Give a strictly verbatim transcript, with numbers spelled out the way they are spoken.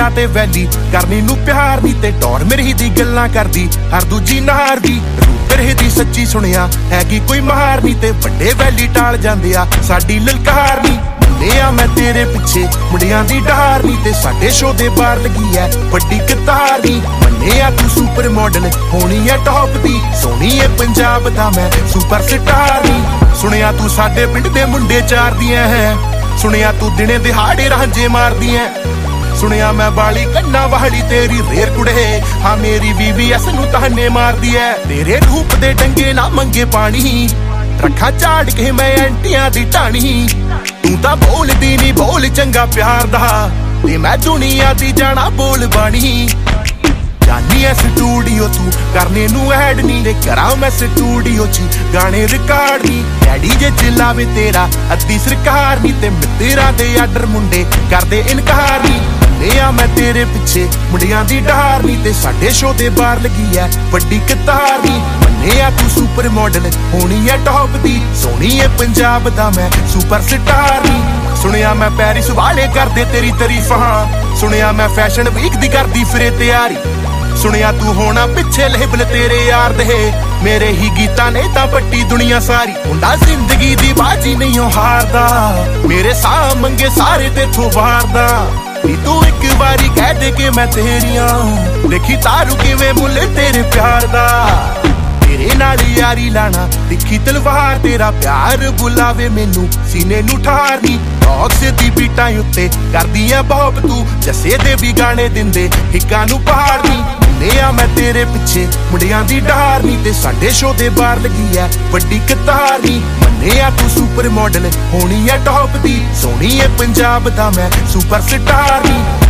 ਮੁੰਡਿਆਂ ਤੇ ਵੈਲੀ ਕਰਨੀ ਨੂੰ ਪਿਆਰ ਨੀ ਤੇ ਟੌਰ ਮੇਰੀ ਦੀ ਗੱਲਾਂ ਕਰਦੀ ਹਰ ਦੂਜੀ ਨਾਰ ਦੀ ਰੂਪ ਰਹੇ ਦੀ ਸੱਚੀ ਸੁਣਿਆ ਹੈਗੀ ਕੋਈ ਮਾਰ ਨੀ ਤੇ ਵੱਡੇ ਵੈਲੀ ਟਾਲ ਜਾਂਦੇ ਆ ਸਾਡੀ ਲਲਕਾਰ ਨੀ ਆ ਮੈਂ ਤੇਰੇ ਪਿੱਛੇ ਮੁੰਡਿਆਂ ਦੀ ਡਾਰ ਨੀ ਤੇ ਸਾਡੇ ਸ਼ੋ ਦੇ ਬਾਹਰ ਲੱਗੀ ਐ ਵੱਡੀ ਕਤਾਰ ਨੀ ਮੰਨਿਆ ਤੂੰ ਸੁਪਰ ਮਾਡਲ ਹੋਣੀ ਐ ਟੌਪ ਦੀ ਸੋਹਣੀ ਐ ਪੰਜਾਬ ਦਾ ਮੈਂ ਸੁਪਰ ਸਟਾਰ ਨੀ ਸੁਣਿਆ ਤੂੰ ਸਾਡੇ ਪਿੰਡ ਦੇ ਮੁੰਡੇ ਚਾਰਦੀਆਂ ਹੈ ਸੁਣਿਆ ਤੂੰ ਦਿਨੇ ਦਿਹਾੜੇ ਰਾਂਝੇ ਮਾਰਦੀਆਂ ਸੁਣਿਆ ਮੈਂ ਵਾਲੀ ਕੰਨਾ ਵਾਲੀ ਤੇਰੀ ਰੇਰ ਕੁੜੇ ਹਾਂ ਮੇਰੀ ਬੀਬੀ ਐਸ ਨੂੰ ਤਾਨੇ ਮਾਰਦੀ ਐ ਤੇਰੇ ਰੂਪ ਦੇ ਡੰਗੇ ਨਾ ਮੰਗੇ ਪਾਣੀ ਰੱਖਾਂ ਝਾੜ ਕੇ ਮੈਂ ਐਂਟੀਆਂ ਦੀ ਢਾਣੀ ਤੂੰ ਤਾਂ ਬੋਲਦੀ ਨੀ ਬੋਲ ਚੰਗਾ ਪਿਆਰ ਦਾ ਤੇ ਮੈਂ ਦੁਨੀਆ ਦੀ ਜਾਣਾ ਬੋਲ ਬਾਣੀ ਜਾਨੀ ਐ ਸਟੂਡੀਓ ਤੂੰ ਕਰਨੇ ਨੂੰ ਐਡ ਨੀ ਤੇ ਕਰਾਂ ਮੈਂ ਸਟੂਡੀਓ ਚ ਗਾਣੇ ਰਿਕਾਰਡ ਨੀ ਡੈਡੀ ਜੇ ਚਲਾਵੇ ਤੇਰਾ ਅੱਧੀ ਸਰਕਾਰ ਨੀ ਤੇ ਮਿੱਤਰਾਂ ਦੇ ਆਰਡਰ ਮੁੰਡੇ ਕਰਦੇ ਇਨਕਾਰ ਨੀ ਆ ਮੈਂ ਤੇਰੇ ਪਿੱਛੇ ਮੁੰਡਿਆਂ ਦੀ ਡਾਰ ਨੀ ਤੇ ਸਾਡੇ ਸ਼ੋ ਦੇ ਬਾਹਰ ਲੱਗੀ ਐ ਵੱਡੀ ਕਤਾਰ ਨੀ ਮੰਨਿਆ ਤੂੰ ਸੁਪਰ ਮਾਡਲ ਹੋਣੀ ਐ ਟੌਪ ਦੀ ਸੋਹਣੀ ਐ ਪੰਜਾਬ ਦਾ ਮੈਂ ਸੁਪਰ ਸਟਾਰ ਨੀ ਸੁਣਿਆ ਮੈਂ ਪੈਰਿਸ ਵਾਲੇ ਕਰਦੇ ਤੇਰੀ ਤਾਰੀਫਾਂ ਸੁਣਿਆ ਮੈਂ ਫੈਸ਼ਨ ਵੀਕ ਦੀ ਕਰਦੀ ਫਿਰੇ ਤਿਆਰੀ ਸੁਣਿਆ ਤੂੰ ਹੋਣਾ ਪਿੱਛੇ ਲੇਬਲ ਤੇਰੇ ਯਾਰ ਦੇ ਮੇਰੇ ਹੀ ਗੀਤਾਂ ਨੇ ਤਾਂ ਪੱਟੀ ਦੁਨੀਆ ਸਾਰੀ ਹੁੰਦਾ ਜ਼ਿੰਦਗੀ ਦੀ ਬਾਜੀ ਨਹੀਂ ਹਾਰਦਾ ਮੇਰੇ ਸਾਹ ਮੰਗੇ ਸਾਰੇ ਤੇਥੋਂ ਵਾਰਦਾ ਨੀ ਤੂੰ ਇੱਕ ਵਾਰੀ ਕਹਿ ਦੇ ਕਿ ਮੈਂ ਤੇਰੀਆਂ ਦੇਖੀ ਤਾਰੂ ਕਿਵੇਂ ਮੁੱਲ ਤੇਰੇ ਪਿਆਰ ਦਾ ਤੇਰੇ ਨਾਲ ਯਾਰੀ ਲਾਣਾ ਤਿੱਖੀ ਤਲਵਾਰ ਤੇਰਾ ਪਿਆਰ ਬੁਲਾਵੇ ਮੈਨੂੰ ਸੀਨੇ ਨੂੰ ਠਾਰਨੀ ਬੌਕਸ ਦੀ ਬੀਟਾਂ ਉੱਤੇ ਕਰਦੀ ਐ ਬੌਬ ਤੂੰ ਜੱਸੇ ਦੇ ਵੀ ਗਾਣੇ ਦਿੰਦੇ ਹਿੱਕਾਂ ਨੂੰ ਪਹਾੜਨੀ ਆ ਮੈਂ ਤੇਰੇ ਪਿੱਛੇ ਮੁੰਡਿਆਂ ਦੀ ਡਾਰ ਨੀ ਤੇ ਸਾਡੇ ਸ਼ੋ ਦੇ ਬਾਹਰ ਲੱਗੀ ਐ ਵੱਡੀ ਕਤਾਰ ਨੀ ਮੰਨਿਆ ਤੂੰ ਸੁਪਰ ਮਾਡਲ ਹੋਣੀ ਐ ਟੌਪ ਦੀ ਸੋਹਣੀ ਐ ਪੰਜਾਬ ਦਾ ਮੈਂ ਸੁਪਰ ਸਟਾਰ ਨੀ